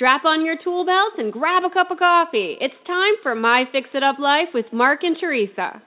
Strap on your tool belts and grab a cup of coffee. It's time for My Fix It Up Life with Mark and Teresa.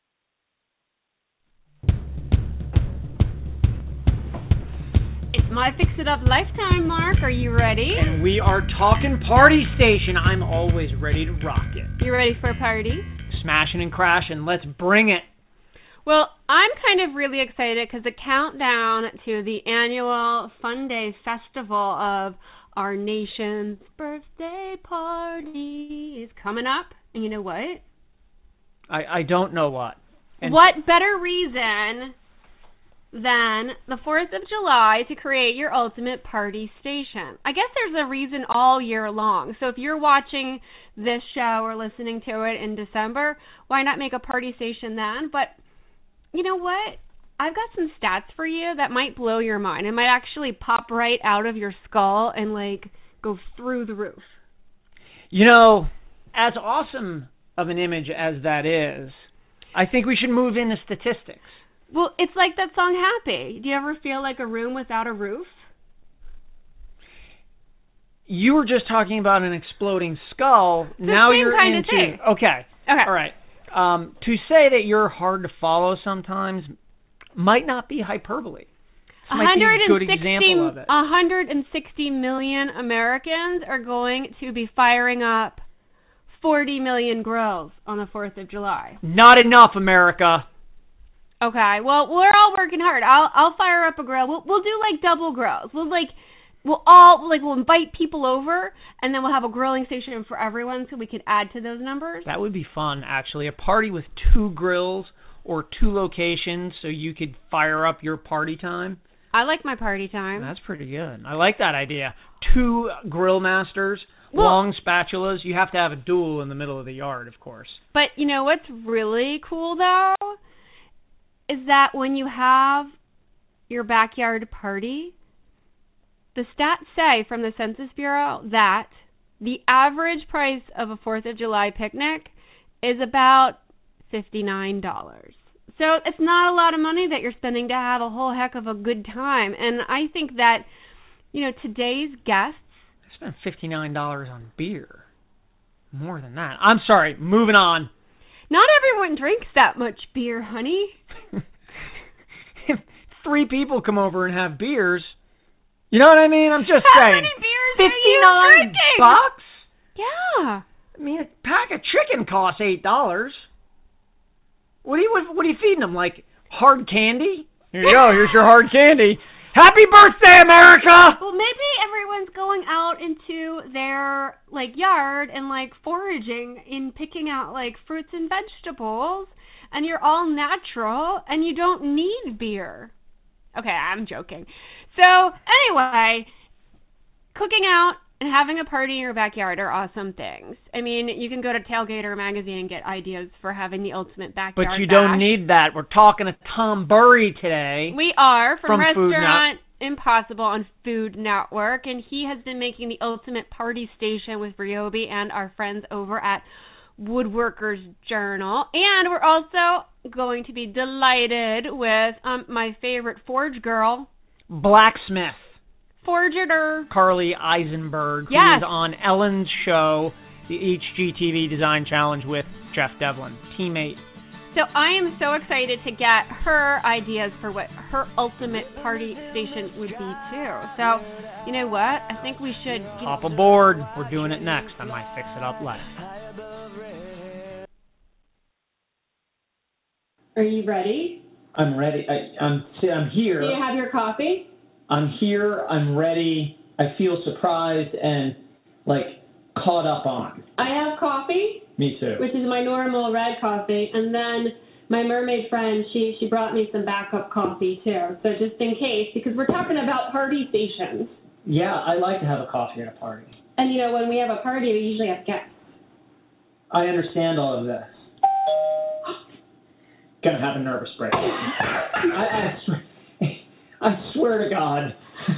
It's My Fix It Up Lifetime, Mark. Are you ready? And we are talking party station. I'm always ready to rock it. You ready for a party? Smashing and crashing. Let's bring it. Well, I'm kind of really excited because the countdown to the annual Fun Day Festival of our nation's birthday party is coming up. And you know what? I don't know what. And what better reason than the 4th of July to create your ultimate party station? I guess there's a reason all year long. So if you're watching this show or listening to it in December, why not make a party station then? But you know what? I've got some stats for you that might blow your mind. It might actually pop right out of your skull and, go through the roof. You know, as awesome of an image as that is, I think we should move into statistics. Well, it's like that song Happy. Do you ever feel like a room without a roof? You were just talking about an exploding skull. Now you're kind into... of thing. Okay. All right. To say that you're hard to follow sometimes might not be hyperbole. This might be a good example of it. 160 million Americans are going to be firing up 40 million grills on the 4th of July. Not enough, America. Okay, well, we're all working hard. I'll fire up a grill. We'll do double grills. We'll invite people over, and then we'll have a grilling station for everyone so we can add to those numbers. That would be fun, actually. A party with 2 grills or 2 locations so you could fire up your party time. I like my party time. That's pretty good. I like that idea. 2 grill masters, long spatulas. You have to have a duel in the middle of the yard, of course. But you know what's really cool, though, is that when you have your backyard party, the stats say from the Census Bureau that the average price of a 4th of July picnic is about $59. So it's not a lot of money that you're spending to have a whole heck of a good time. And I think that, today's guests... I spent $59 on beer. More than that. I'm sorry, moving on. Not everyone drinks that much beer, honey. If 3 people come over and have beers, you know what I mean? I'm just saying. How many beers are you drinking? $59? Yeah. I mean, a pack of chicken costs $8. What are you feeding them? Hard candy? Here you go. Here's your hard candy. Happy birthday, America! Well, maybe everyone's going out into their yard and foraging and picking out fruits and vegetables, and you're all natural and you don't need beer. Okay, I'm joking. So anyway, cooking out and having a party in your backyard are awesome things. I mean, you can go to Tailgater magazine and get ideas for having the ultimate backyard But you don't need that. We're talking to Tom Burry today. We are, from Restaurant Food Impossible on Food Network, and he has been making the ultimate party station with Ryobi and our friends over at Woodworkers Journal. And we're also going to be delighted with my favorite forge girl, Blacksmith. Forger. Carly Eisenberg, yes, who is on Ellen's show, the HGTV Design Challenge with Jeff Devlin, teammate. So I am so excited to get her ideas for what her ultimate party station would be too. So, you know what? I think we should hop aboard. We're doing it next on My Fix It Up Live. Are you ready? I'm ready. I'm here. Do you have your coffee? I'm here. I'm ready. I feel surprised and caught up on. I have coffee. Me too. Which is my normal red coffee, and then my mermaid friend, she brought me some backup coffee too. So just in case, because we're talking about party stations. Yeah, I like to have a coffee at a party. And when we have a party, we usually have guests. I understand all of this. Gonna have a nervous breakdown. I swear to God.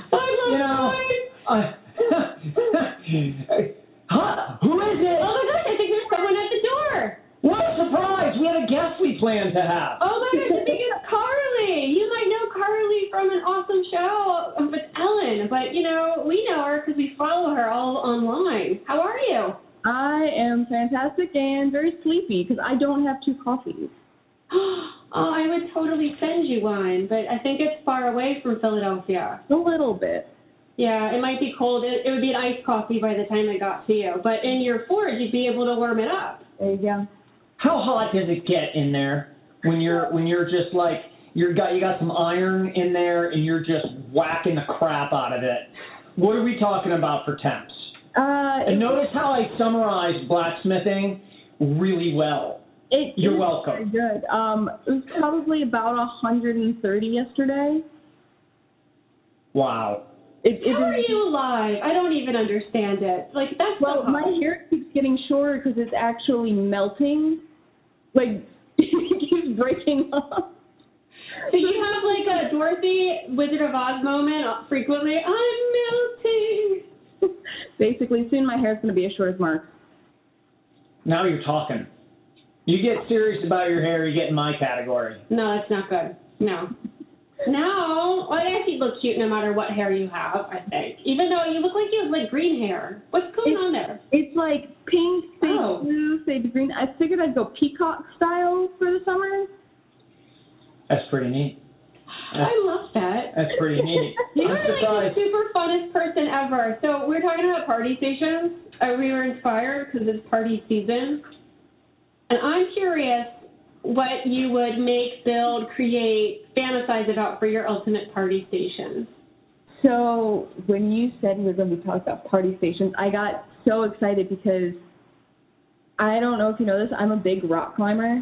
Who is it? Oh my gosh, I think there's someone at the door. What a surprise! We had a guest we planned to have. Oh my gosh, I think it's Carly. You might know Carly from an awesome show with Ellen, but we know her because we follow her all on online. How are you? I am fantastic and very sleepy because I don't have 2 coffees. Oh, I would totally send you one, but I think it's far away from Philadelphia. A little bit. Yeah, it might be cold. It would be an iced coffee by the time it got to you. But in your Ford, you'd be able to warm it up. There you go. How hot does it get in there when you're just like you got some iron in there and you're just whacking the crap out of it? What are we talking about for temps? And notice how I summarized blacksmithing really well. You're welcome. Very good. It was probably about 130 yesterday. Wow. How are you alive? I don't even understand it. Like, that's well, so my hair keeps getting shorter because it's actually melting. Like, it keeps breaking up. So you have like a Dorothy Wizard of Oz moment frequently. I'm melting. Basically, soon my hair's going to be as short as Mark's. Now you're talking. You get serious about your hair, you get in my category. No, that's not good. No. No, well, I actually look cute no matter what hair you have, I think. Even though you look like you have like green hair. What's going on there? It's like pink, sage blue, sage green. I figured I'd go peacock style for the summer. That's pretty neat. I love that. That's pretty neat. You are like the super funnest person ever. So we're talking about party stations. We were inspired because it's party season. And I'm curious what you would make, build, create, fantasize about for your ultimate party station. So when you said we were going to be talking about party stations, I got so excited because I don't know if you know this, I'm a big rock climber.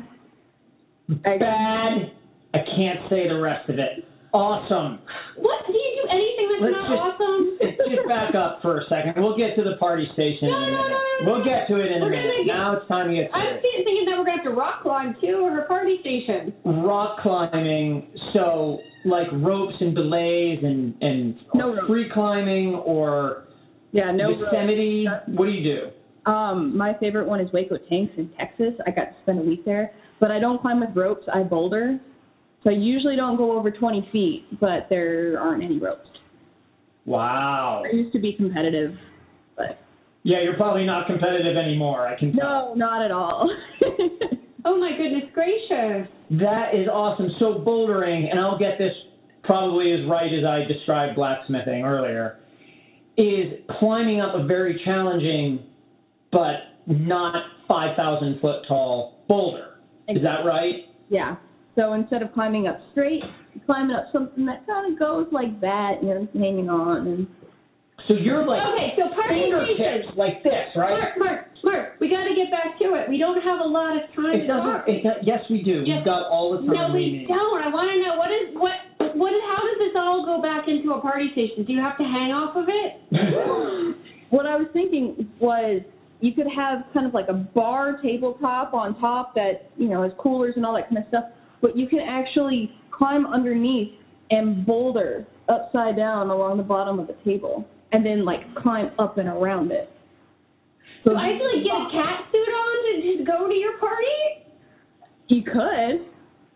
Bad. I can't say the rest of it. Awesome. What? Do you do anything that's not awesome? Just back up for a second. We'll get to the party station in a minute. We'll get to it in a minute. Now it's time to get to I'm thinking that we're going to have to rock climb, too, or a party station. Rock climbing, so like ropes and belays and free climbing or Yosemite. What do you do? My favorite one is Waco Tanks in Texas. I got to spend a week there. But I don't climb with ropes. I boulder. So I usually don't go over 20 feet, but there aren't any ropes. Wow. I used to be competitive, but... Yeah, you're probably not competitive anymore, I can tell. No, not at all. Oh, my goodness gracious. That is awesome. So bouldering, and I'll get this probably as right as I described blacksmithing earlier, is climbing up a very challenging but not 5,000 foot tall boulder. Is that right? Yeah. So instead of climbing up straight, you're climbing up something that kind of goes like that, and you're hanging on. And so you're like fingertips like this, right? Mark, we got to get back to it. We don't have a lot of time to talk. Yes, we do. We've got all the time we need. No, we don't. I want to know how does this all go back into a party station? Do you have to hang off of it? What I was thinking was you could have kind of like a bar tabletop on top that, has coolers and all that kind of stuff, but you can actually climb underneath and boulder upside down along the bottom of the table and then, climb up and around it. So I have to, get a cat suit on to just go to your party? You could.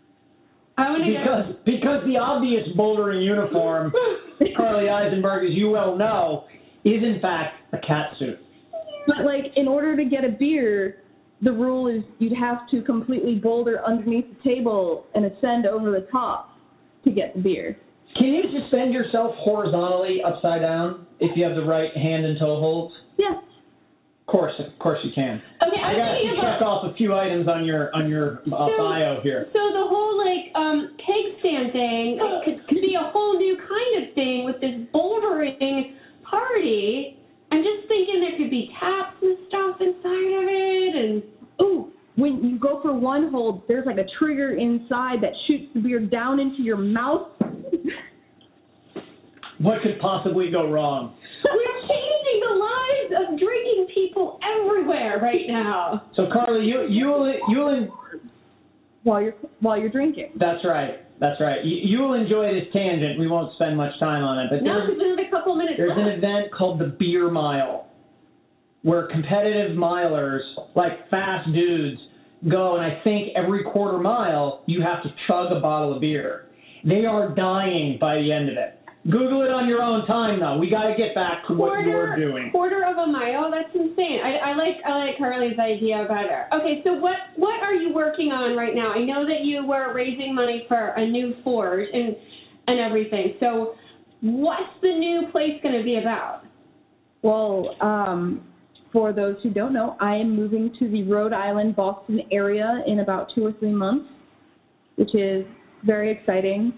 Because the obvious bouldering uniform, Carly Eisenberg, as you well know, is in fact a cat suit. But, in order to get a beer, the rule is you'd have to completely boulder underneath the table and ascend over the top to get the beer. Can you suspend yourself horizontally upside down if you have the right hand and toe holds? Yeah. Of course you can. Okay, I got to check off a few items on your bio here. So the whole keg stand thing could be a whole new kind of thing with this bouldering party. I'm just thinking there could be taps and stuff inside of it, and when you go for one hold, there's a trigger inside that shoots the beer down into your mouth. What could possibly go wrong? We're changing the lives of drinking people everywhere right now. So Carly, you'll while you're drinking. That's right. You'll enjoy this tangent. We won't spend much time on it, but because we have a couple minutes there's left. an event called the Beer Mile, where competitive milers, fast dudes, go, and I think every quarter mile you have to chug a bottle of beer. They are dying by the end of it. Google it on your own time, though. We got to get back to what you're doing. Quarter of a mile? That's insane. I like Carly's idea better. Okay, so what are you working on right now? I know that you were raising money for a new forge and everything. So what's the new place going to be about? Well, for those who don't know, I am moving to the Rhode Island, Boston area in about 2 or 3 months, which is very exciting.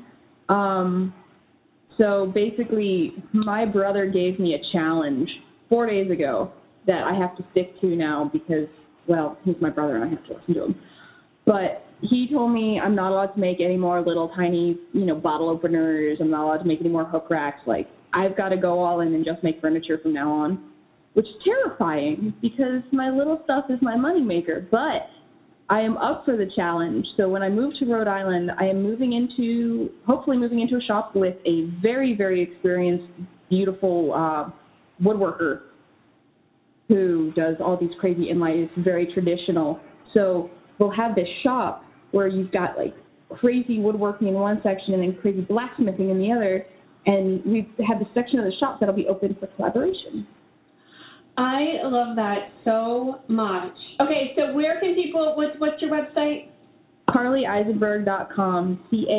So basically, my brother gave me a challenge 4 days ago that I have to stick to now because, well, he's my brother and I have to listen to him. But he told me I'm not allowed to make any more little tiny, bottle openers. I'm not allowed to make any more hook racks. Like, I've got to go all in and just make furniture from now on, which is terrifying because my little stuff is my moneymaker. But I am up for the challenge. So when I move to Rhode Island, I am hopefully moving into a shop with a very, very experienced, beautiful woodworker who does all these crazy inlay. It's very traditional. So we'll have this shop where you've got like crazy woodworking in one section and then crazy blacksmithing in the other. And we have the section of the shop that'll be open for collaboration. I love that so much. Okay, so where can people, what's your website? CarlyEisenberg.com,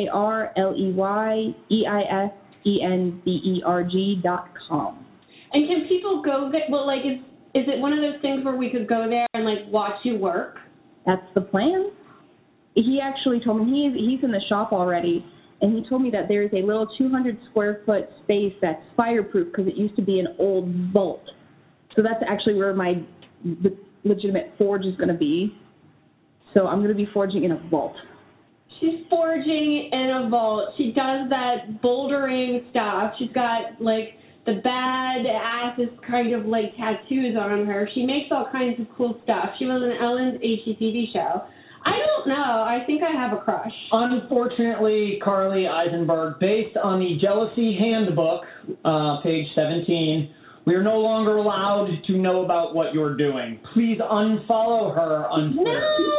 CarlyEisenberg.com. And can people go there? Well, like, is it one of those things where we could go there and, like, watch you work? That's the plan. He actually told me, he's in the shop already, and he told me that there's a little 200-square-foot space that's fireproof because it used to be an old vault. So that's actually where my legitimate forge is going to be. So I'm going to be forging in a vault. She's forging in a vault. She does that bouldering stuff. She's got, like, the badass kind of, like, tattoos on her. She makes all kinds of cool stuff. She was on Ellen's HGTV show. I don't know. I think I have a crush. Unfortunately, Carly Eisenberg, based on the Jealousy Handbook, page 17, we are no longer allowed to know about what you're doing. Please unfollow her on Twitter.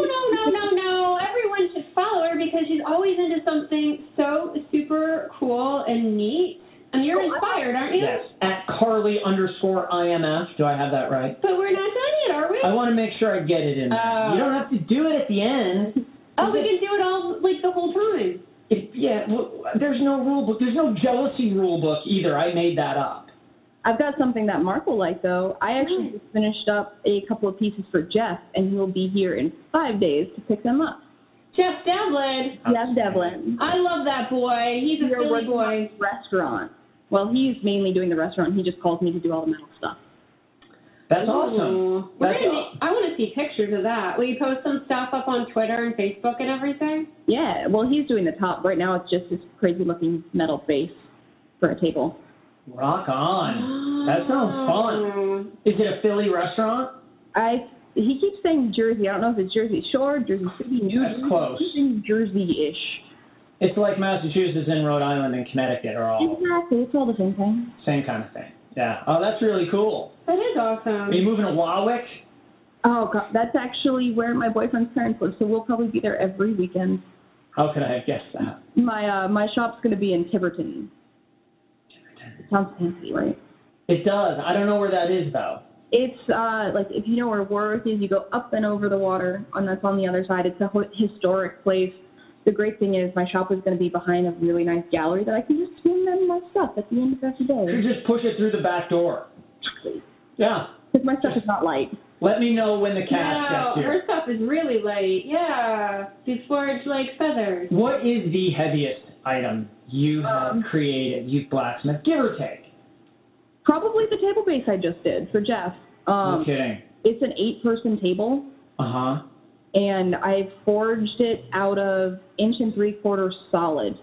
No. Everyone should follow her because she's always into something so super cool and neat. And you're inspired, aren't you? Yes, at Carly_IMF. Do I have that right? But we're not done yet, are we? I want to make sure I get it in there. You don't have to do it at the end. Oh, we can do it all, like, the whole time. There's no rule book. There's no jealousy rule book either. I made that up. I've got something that Mark will like, though. I actually just finished up a couple of pieces for Jeff, and he will be here in 5 days to pick them up. Jeff Devlin. Jeff Devlin. I love that boy. He's a Philly boy. Restaurant. Well, he's mainly doing the restaurant. He just calls me to do all the metal stuff. That's awesome. I want to see pictures of that. Will you post some stuff up on Twitter and Facebook and everything? Yeah. Well, he's doing the top. Right now it's just this crazy-looking metal base for a table. Rock on. That sounds fun. Is it a Philly restaurant? He keeps saying Jersey. I don't know if it's Jersey Shore, Jersey City, New Jersey. That's close. Jersey-ish. It's like Massachusetts and Rhode Island and Connecticut are all... Exactly. It's all the same thing. Same kind of thing. Yeah. Oh, that's really cool. That is awesome. Are you moving to Warwick? Oh, God. That's actually where my boyfriend's parents live, so we'll probably be there every weekend. How could I have guessed that? My shop's going to be in Tiverton. It sounds fancy, right? It does. I don't know where that is, though. It's, like, if you know where Warwick is, you go up and over the water, and that's on the other side. It's a historic place. The great thing is my shop is going to be behind a really nice gallery that I can just swing them my stuff at the end of every day. You just push it through the back door. Yeah. Because my stuff is not light. Let me know when the cash gets here. Her stuff is really light. Yeah. She's forged like feathers. What is the heaviest item you have created, you blacksmith, give or take? Probably the table base I just did for Jeff. No kidding. It's an 8-person table. Uh-huh. And I forged it out of 1 3/4 solid.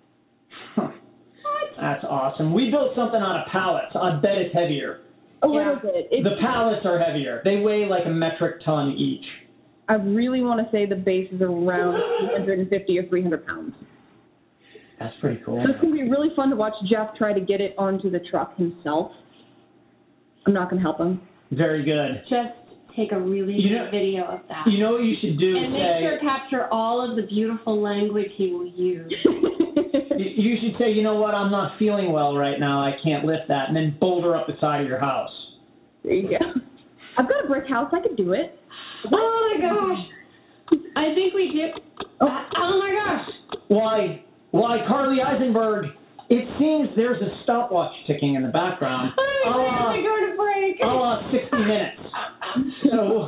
That's awesome. We built something out of pallets. I bet it's heavier. A little bit. The pallets are heavier. They weigh like a metric ton each. I really want to say the base is around 250 or 300 pounds. That's pretty cool. So it's going to be really fun to watch Jeff try to get it onto the truck himself. I'm not going to help him. Very good. Just take a really good video of that. You know what you should do? And make sure to capture all of the beautiful language he will use. You should say, you know what, I'm not feeling well right now. I can't lift that. And then boulder up the side of your house. There you go. I've got a brick house. I could do it. Oh my gosh. I think we do. Oh my gosh. Why, Carly Eisenberg, it seems there's a stopwatch ticking in the background. I'm going to break. 60 minutes. So,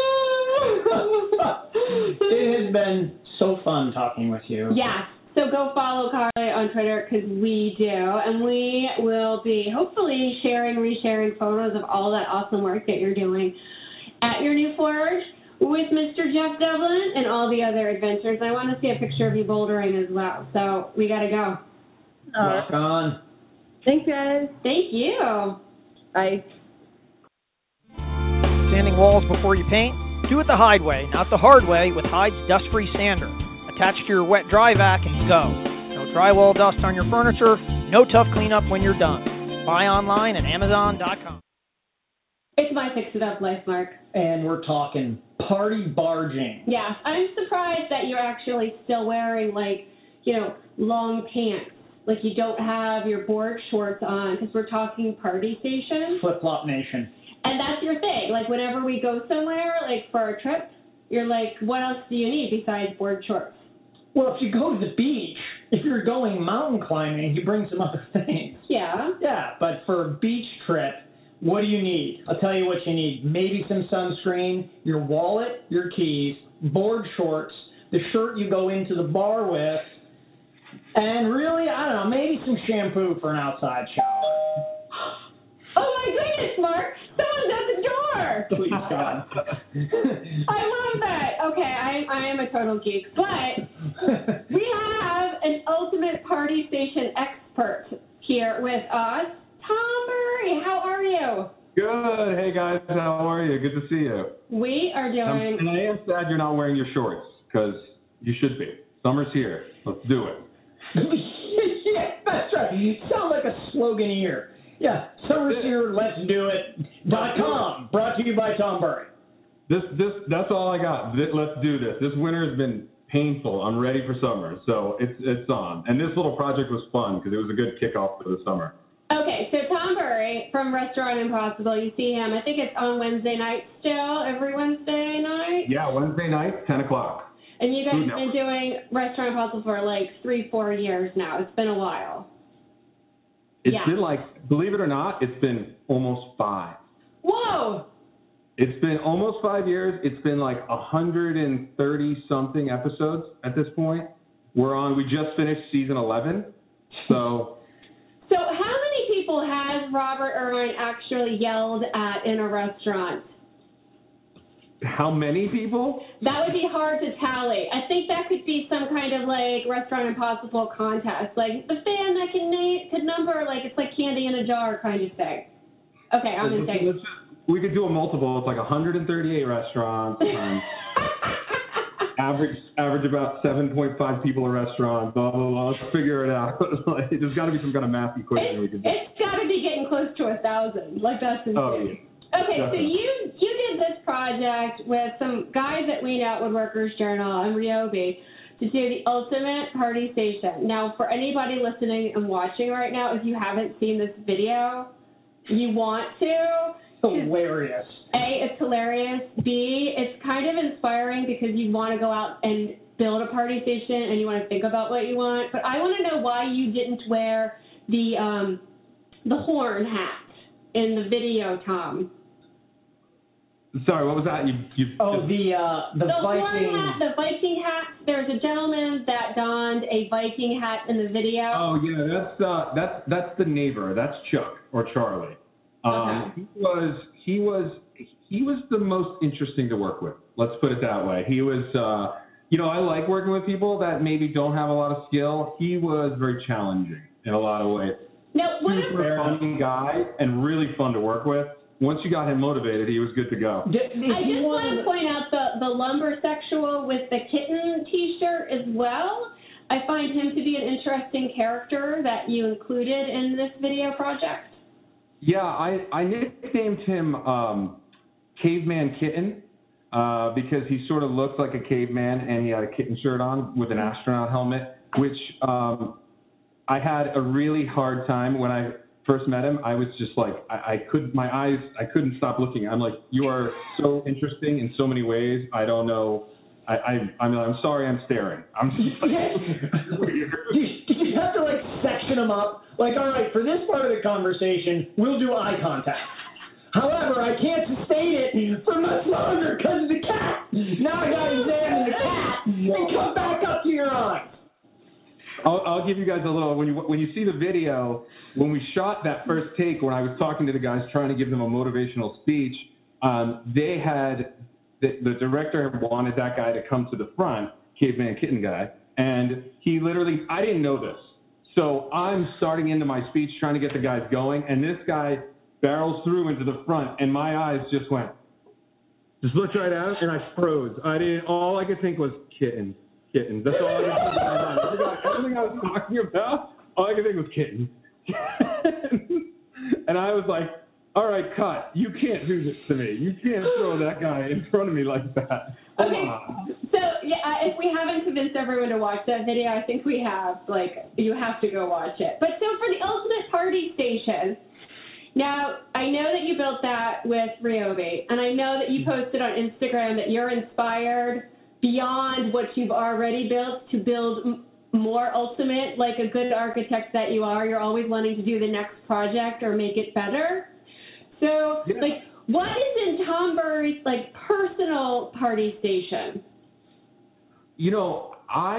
it has been so fun talking with you. Yes. So go follow Carly on Twitter because we do. And we will be hopefully resharing photos of all that awesome work that you're doing at your new forge with Mr. Jeff Devlin and all the other adventures. I want to see a picture of you bouldering as well. So we got to go. Rock on. Thanks, guys. Thank you. Bye. Sanding walls before you paint? Do it the Hyde way, not the hard way, with Hyde's dust-free sander. Attach to your wet-dry vac and go. No drywall dust on your furniture, no tough cleanup when you're done. Buy online at Amazon.com. It's my Fix It Up life, Mark. And we're talking party barging. Yeah, I'm surprised that you're actually still wearing, long pants. Like you don't have your board shorts on because we're talking party station. Flip-flop nation. And that's your thing. Like whenever we go somewhere, like for a trip, you're like, what else do you need besides board shorts? Well, if you go to the beach, if you're going mountain climbing, you bring some other things. Yeah. Yeah, but for a beach trip, what do you need? I'll tell you what you need. Maybe some sunscreen, your wallet, your keys, board shorts, the shirt you go into the bar with, and really, I don't know, maybe some shampoo for an outside shower. Oh my goodness, Mark! Someone's at the door! Please, God. I love that. Okay, I am a total geek, but we have an ultimate party station expert here with us. Tom Murray, how are you? Good. Hey, guys. How are you? Good to see you. We are doing... And I am sad you're not wearing your shorts, because you should be. Summer's here. Let's do it. Yeah, that's right. You sound like a slogan here. Yeah, summer's here, let's do it.com. Brought to you by Tom Murray. That's all I got. Let's do this. This winter has been painful. I'm ready for summer, so it's on. And this little project was fun because it was a good kickoff for the summer. Okay, so Tom Murray from Restaurant Impossible, you see him, I think it's on Wednesday night still, every Wednesday night? Yeah, Wednesday night, 10 o'clock. And you guys have been doing Restaurant Impossible for like 3-4 years now. It's been a while. It's been believe it or not, it's been almost 5. Whoa! It's been almost 5 years. It's been like 130-something episodes at this point. We just finished season 11. So how many people has Robert Irvine actually yelled at in a restaurant? How many people? That would be hard to tally. I think that could be some kind of Restaurant Impossible contest. Like the fan that could number, it's like candy in a jar kind of thing. Okay, I'm going to say. We could do a multiple. It's like 138 restaurants. Average about 7.5 people a restaurant. Blah, blah, blah. Let's figure it out. There's got to be some kind of math equation we can do. It's got to be getting close to 1,000. That's insane. Oh, yeah. Okay, Definitely. So you did this project with some guys at Weed Out Woodworkers Journal and Ryobi to do the ultimate party station. Now, for anybody listening and watching right now, if you haven't seen this video, you want to. Hilarious. A, it's hilarious. B, it's kind of inspiring because you want to go out and build a party station and you want to think about what you want. But I want to know why you didn't wear the horn hat in the video, Tom. Sorry, what was that? The horn Viking hat, the Viking hat. There's a gentleman that donned a Viking hat in the video. Oh yeah, that's the neighbor. That's Chuck or Charlie. Okay. He was the most interesting to work with. Let's put it that way. He was, I like working with people that maybe don't have a lot of skill. He was very challenging in a lot of ways. Now, Super funny guy and really fun to work with. Once you got him motivated, he was good to go. I just want to point out the lumbersexual with the kitten T-shirt as well. I find him to be an interesting character that you included in this video project. Yeah, I nicknamed him Caveman Kitten because he sort of looked like a caveman and he had a kitten shirt on with an astronaut helmet, which I had a really hard time when I first met him. I was just like, I couldn't stop looking. I'm like, you are so interesting in so many ways. I don't know. I'm sorry I'm staring. I'm just like, weird. You have to like section them up. Like, all right, for this part of the conversation, we'll do eye contact. However, I can't sustain it for much longer because of the cat. Now I got to examine the cat and come back up to your eyes. I'll give you guys a little, when you see the video, when we shot that first take, when I was talking to the guys trying to give them a motivational speech, they had, the director wanted that guy to come to the front, Caveman Kitten guy, and he literally, I didn't know this. So I'm starting into my speech trying to get the guys going, and this guy barrels through into the front, and my eyes just went, just looked right at him, and I froze. All I could think was kittens. That's all I could think in my mind. Everything I was talking about, all I could think was kittens. And I was like, all right, cut. You can't do this to me. You can't throw that guy in front of me like that. Come on. So, yeah, if we haven't convinced everyone to watch that video, I think we have. Like, you have to go watch it. But so for the Ultimate Party Station, now, I know that you built that with Ryobi, and I know that you posted on Instagram that you're inspired beyond what you've already built to build more ultimate, like a good architect that you are. You're always wanting to do the next project or make it better. So, like, what is in Tom Burry's, like, personal party station? You know,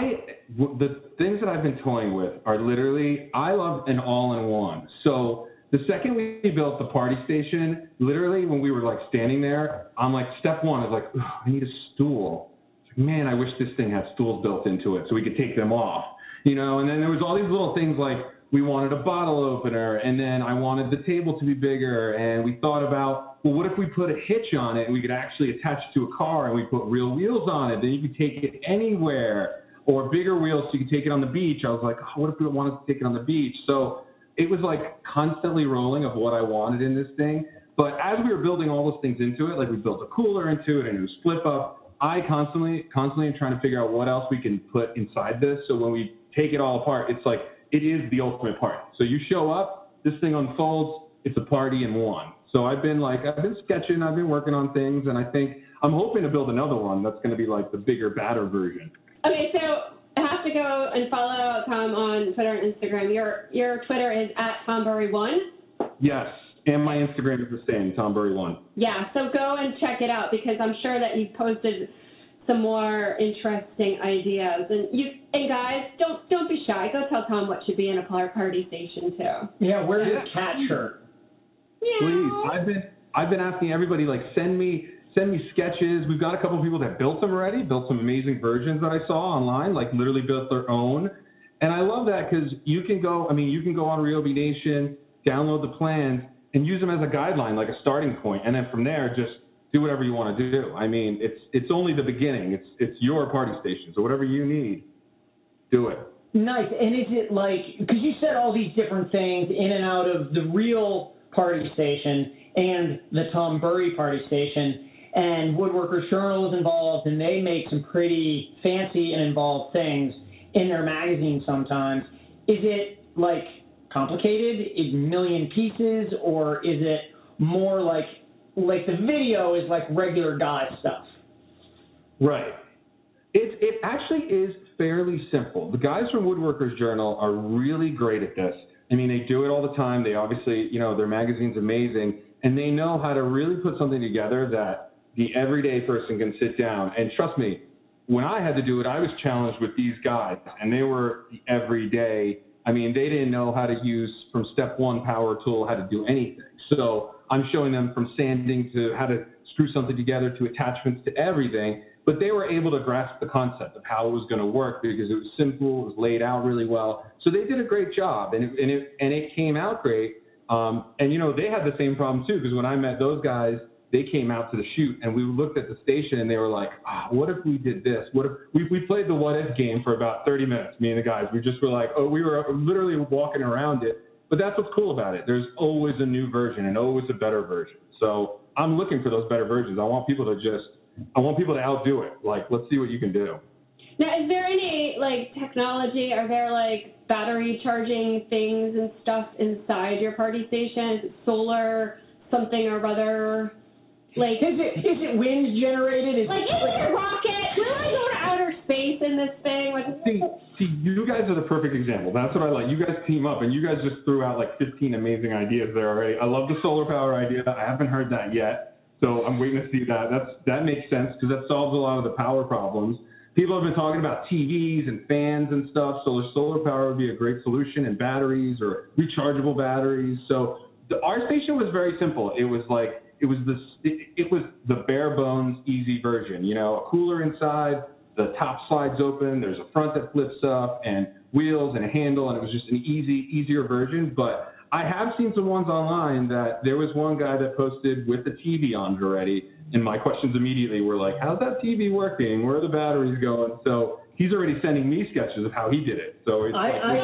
the things that I've been toying with are literally, I love an all-in-one. So the second we built the party station, literally when we were, like, standing there, I'm like, step one is like, I need a stool. Man, I wish this thing had stools built into it so we could take them off, you know. And then there was all these little things like we wanted a bottle opener, and then I wanted the table to be bigger, and we thought about, well, what if we put a hitch on it and we could actually attach it to a car and we put real wheels on it, then you could take it anywhere, or bigger wheels so you could take it on the beach. I was like, what if we wanted to take it on the beach? So it was like constantly rolling of what I wanted in this thing. But as we were building all those things into it, like we built a cooler into it and it was flip up, I constantly am trying to figure out what else we can put inside this. So when we take it all apart, it's like, it is the ultimate party. So you show up, this thing unfolds, it's a party in one. So I've been sketching, I've been working on things, and I think I'm hoping to build another one that's going to be like the bigger, badder version. Okay, so I have to go and follow Tom on Twitter and Instagram. Your Twitter is @TomBurry1. Yes. And my Instagram is the same, TomBurry1. Yeah, so go and check it out because I'm sure that you've posted some more interesting ideas. And guys, don't be shy. Go tell Tom what should be in a party station too. Yeah, where's his cat shirt? Yeah. Please. I've been asking everybody, like, send me sketches. We've got a couple of people that built them already, built some amazing versions that I saw online, like literally built their own. And I love that because you can go on Ryobi Nation, download the plans, and use them as a guideline, like a starting point, and then from there, just do whatever you want to do. I mean, it's only the beginning. It's your party station, so whatever you need, do it. Nice. And is it like, because you said all these different things in and out of the real party station and the Tom Burry party station, and Woodworkers Journal is involved, and they make some pretty fancy and involved things in their magazine sometimes. Is it like complicated, a million pieces, or is it more like the video is like regular guy stuff? Right. It actually is fairly simple. The guys from Woodworkers Journal are really great at this. I mean, they do it all the time. They obviously, their magazine's amazing, and they know how to really put something together that the everyday person can sit down. And trust me, when I had to do it, I was challenged with these guys, and they were the everyday. I mean, they didn't know how to use, from step one power tool, how to do anything. So I'm showing them from sanding to how to screw something together to attachments to everything. But they were able to grasp the concept of how it was going to work because it was simple, it was laid out really well. So they did a great job, and it came out great. And, they had the same problem, too, because when I met those guys, they came out to the shoot, and we looked at the station, and they were like, what if we did this? What if we played the what-if game for about 30 minutes, me and the guys. We just were like, we were literally walking around it. But that's what's cool about it. There's always a new version and always a better version. So I'm looking for those better versions. I want people to outdo it. Like, let's see what you can do. Now, is there any, like, technology? Are there, like, battery charging things and stuff inside your party station? Is it solar, something or other? Like, Is it wind generated? Is like, is it a rocket? Will I go to outer space in this thing? Like, See, you guys are the perfect example. That's what I like. You guys team up, and you guys just threw out like 15 amazing ideas there already. I love the solar power idea. I haven't heard that yet, so I'm waiting to see that. That makes sense because that solves a lot of the power problems. People have been talking about TVs and fans and stuff, so the solar power would be a great solution, and batteries or rechargeable batteries. So our station was very simple. It was like it was the bare bones easy version. You know, a cooler inside. The top slides open, there's a front that flips up, and wheels and a handle, and it was just an easier version. But I have seen some ones online that there was one guy that posted with the TV on already, and my questions immediately were like, how's that TV working? Where are the batteries going? So he's already sending me sketches of how he did it. So it's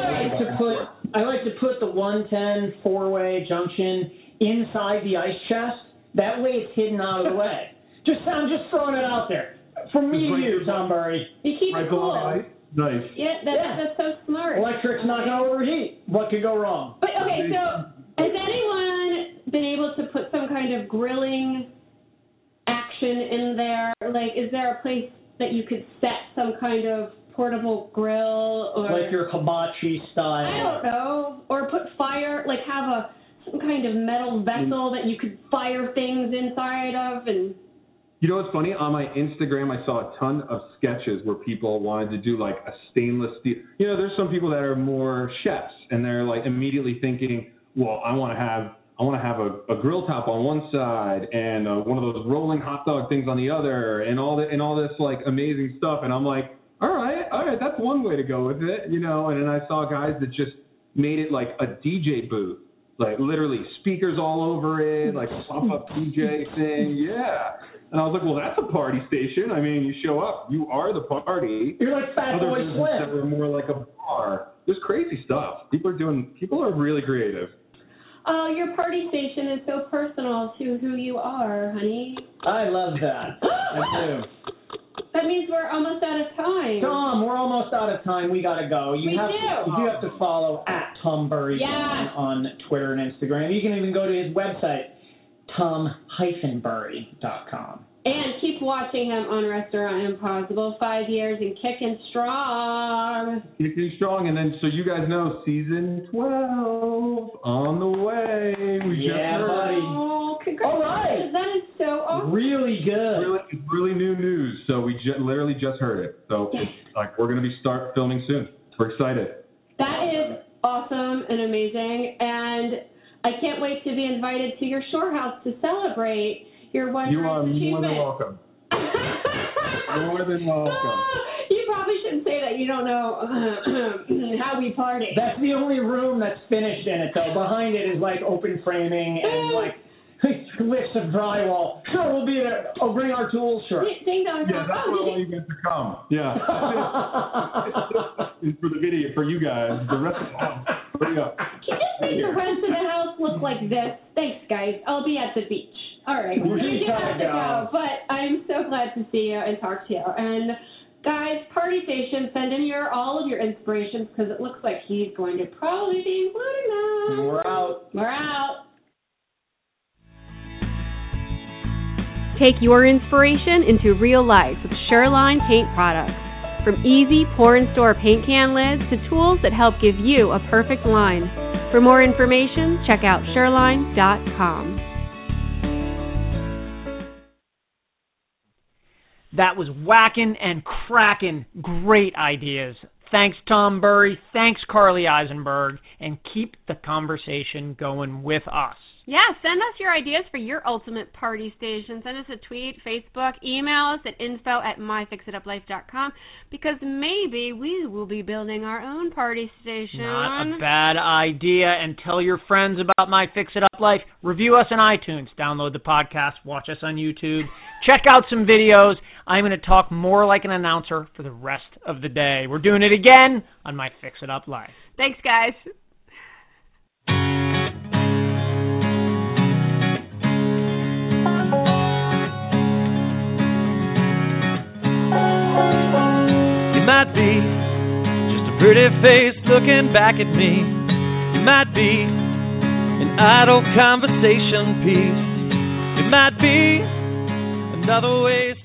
I like to put the 110 4-way junction inside the ice chest. That way it's hidden out of the way. I'm just throwing it out there. From me to you, Tom Burry. you keep it cool. Nice. Yeah, that's so smart. Electric's not going to overheat. What could go wrong? But, okay, so has anyone been able to put some kind of grilling action in there? Like, is there a place that you could set some kind of portable grill? Or Like your hibachi style. I don't know. Or put fire, like have some kind of metal vessel that you could fire things inside of and... You know what's funny? On my Instagram, I saw a ton of sketches where people wanted to do like a stainless steel. You know, there's some people that are more chefs, and they're like immediately thinking, well, I want to have a grill top on one side and one of those rolling hot dog things on the other, and all this like amazing stuff. And I'm like, all right, that's one way to go with it, you know. And then I saw guys that just made it like a DJ booth. Like literally speakers all over it, like a pop-up DJ thing, yeah. And I was like, well, that's a party station. I mean, you show up, you are the party. You're like Fat Boy Slim. That were more like a bar. There's crazy stuff. People are really creative. Oh, your party station is so personal to who you are, honey. I love that. I do. That means we're almost out of time. Tom, we're almost out of time. We got to go. You do have to follow at Tom Burry on Twitter and Instagram. You can even go to his website, tom-burry.com. And keep watching him on Restaurant Impossible. 5 years and kicking strong. Kicking strong. And then, so you guys know, season 12 on the way. Buddy. Oh, congratulations. All right. That is so awesome. Really good. It's really new news. So we literally just heard it. So it's like we're going to start filming soon. We're excited. That is awesome and amazing. And I can't wait to be invited to your shore house to celebrate your wonderful achievement. You are more than welcome. More than welcome. You probably shouldn't say that. You don't know how we party. That's the only room that's finished in it, though. Behind it is like open framing and like lifts of drywall. Sure, we'll be there. Oh, bring our tools, sure. Ding dong. Yeah, that's why I want you guys to come. Yeah. It's for the video, for you guys. The rest of the house. Hurry up. Can you just make the rest of the house look like this? Thanks, guys. I'll be at the beach. All right. We're going to have to go, but I'm so glad to see you and talk to you. And guys, Party Station, send in all of your inspirations because it looks like he's going to probably be including them. We're out. We're out. Take your inspiration into real life with Shoreline Paint Products. From easy pour and store paint can lids to tools that help give you a perfect line. For more information, check out Shoreline.com. That was whacking and cracking. Great ideas. Thanks, Tom Burry. Thanks, Carly Eisenberg. And keep the conversation going with us. Yeah, send us your ideas for your ultimate party station. Send us a tweet, Facebook, email us at info@myfixituplife.com because maybe we will be building our own party station. Not a bad idea. And tell your friends about My Fix It Up Life. Review us on iTunes. Download the podcast. Watch us on YouTube. Check out some videos. I'm going to talk more like an announcer for the rest of the day. We're doing it again on My Fix It Up Life. Thanks, guys. pretty face looking back at me. It might be an idle conversation piece. It might be another way